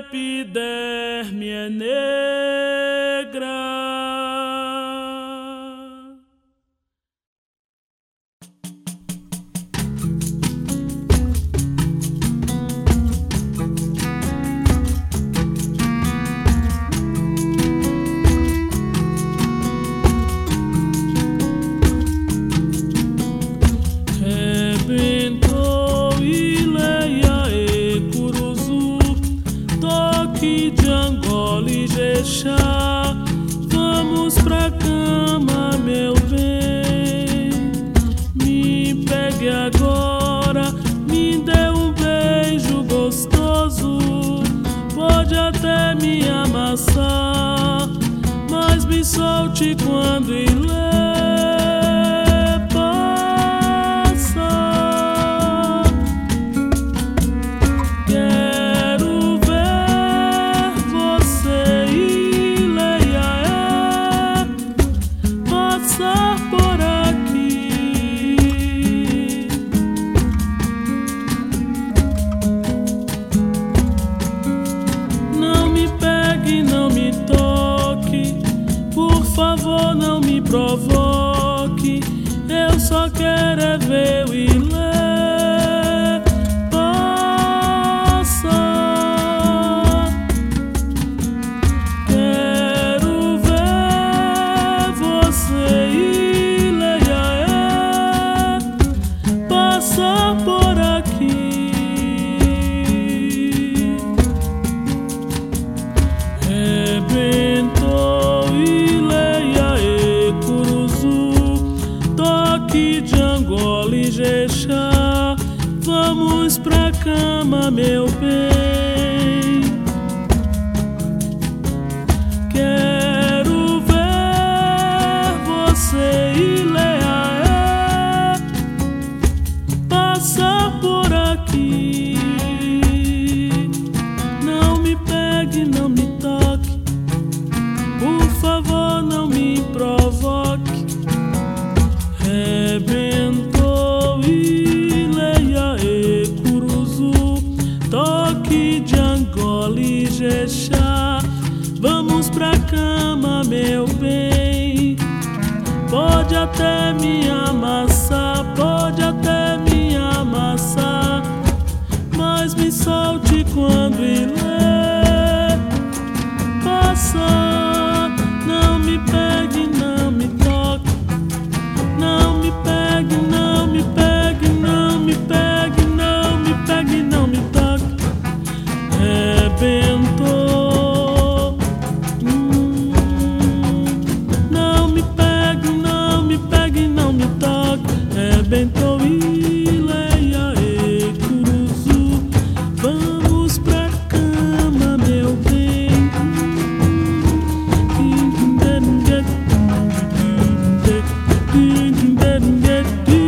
epiderme é negra. Rebentou Ileia e Curuzu, Toque de Angola e Jexá. Vamos pra cama, meu bem. Me pegue agora, me dê um beijo gostoso. Pode até me amassar, mas me solte quando Ileia por aqui. Não me pegue, não me toque, por favor não me provoque. Eu só quero é ver o Ileia passar. Quero ver você passar por aqui. Rebentou Ileia e Curuzu, Toque de Angola e Jexá. Vamos pra cama, meu bem. Quero ver você, Ileia, passar por aqui. Não me pegue, não me toque, por favor não me provoque. Rebentou Ileia e Curuzu, Toque de Angola e Jexá. Vamos pra cama, meu bem. Pode até me amassar, pode até me amassar, mas me solte quando Ileia passar. Não me pegue, não me toque, não me pegue, não me pegue, não me pegue, não me pegue, não me toque. Rebentou. Não me pegue, não me pegue, não me toque. Rebentou Ileia e Curuzu. Vamos pra cama, meu bem. Ding ding ding ding ding ding ding ding ding.